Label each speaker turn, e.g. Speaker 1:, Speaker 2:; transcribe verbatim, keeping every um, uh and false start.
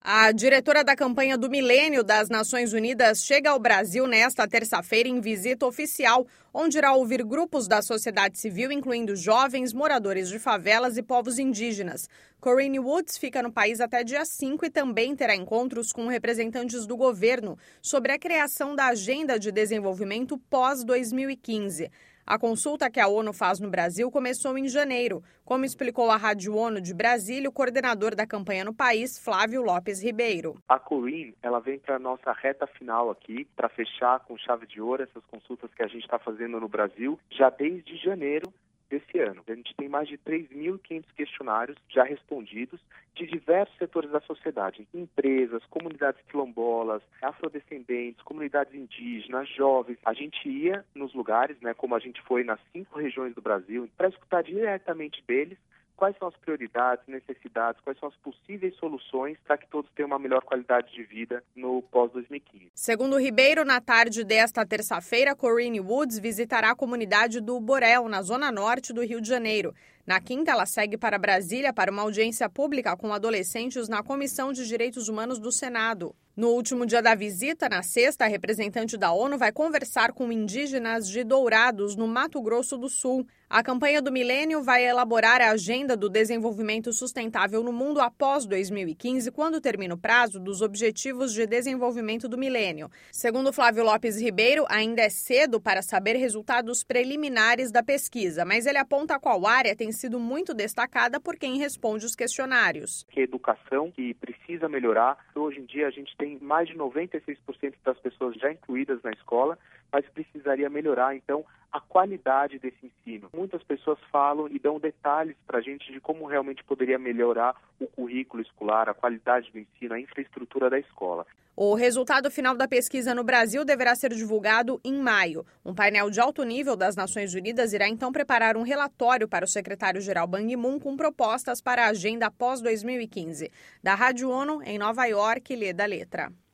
Speaker 1: A diretora da campanha do Milênio das Nações Unidas chega ao Brasil nesta terça-feira em visita oficial, onde irá ouvir grupos da sociedade civil, incluindo jovens, moradores de favelas e povos indígenas. Corinne Woods fica no país até dia cinco e também terá encontros com representantes do governo sobre a criação da Agenda de Desenvolvimento pós dois mil e quinze. A consulta que a ONU faz no Brasil começou em janeiro, como explicou à Rádio ONU de Brasília o coordenador da campanha no país, Flávio Lopes Ribeiro.
Speaker 2: A Corinne, ela vem para a nossa reta final aqui, para fechar com chave de ouro essas consultas que a gente está fazendo no Brasil, já desde janeiro desse ano. A gente tem mais de três mil e quinhentos questionários já respondidos de diversos setores da sociedade, empresas, comunidades quilombolas, afrodescendentes, comunidades indígenas, jovens. A gente ia nos lugares, né, como a gente foi nas cinco regiões do Brasil, para escutar diretamente deles quais são as prioridades, necessidades, quais são as possíveis soluções para que todos tenham uma melhor qualidade de vida no pós dois mil e quinze.
Speaker 1: Segundo Ribeiro, na tarde desta terça-feira, Corinne Woods visitará a comunidade do Borel, na zona norte do Rio de Janeiro. Na quinta, ela segue para Brasília para uma audiência pública com adolescentes na Comissão de Direitos Humanos do Senado. No último dia da visita, na sexta, a representante da ONU vai conversar com indígenas de Dourados, no Mato Grosso do Sul. A campanha do Milênio vai elaborar a Agenda do Desenvolvimento Sustentável no mundo após dois mil e quinze, quando termina o prazo dos Objetivos de Desenvolvimento do Milênio. Segundo Flávio Lopes Ribeiro, ainda é cedo para saber resultados preliminares da pesquisa, mas ele aponta qual área tem sido muito destacada por quem responde os questionários.
Speaker 2: Que a educação que precisa melhorar. Hoje em dia a gente tem mais de noventa e seis por cento das pessoas já incluídas na escola, mas precisaria melhorar, então, a qualidade desse ensino. Muitas pessoas falam e dão detalhes para a gente de como realmente poderia melhorar o currículo escolar, a qualidade do ensino, a infraestrutura da escola.
Speaker 1: O resultado final da pesquisa no Brasil deverá ser divulgado em maio. Um painel de alto nível das Nações Unidas irá então preparar um relatório para o secretário-geral Ban Ki-moon com propostas para a agenda após dois mil e quinze. Da Rádio ONU, em Nova York, Leda Letra.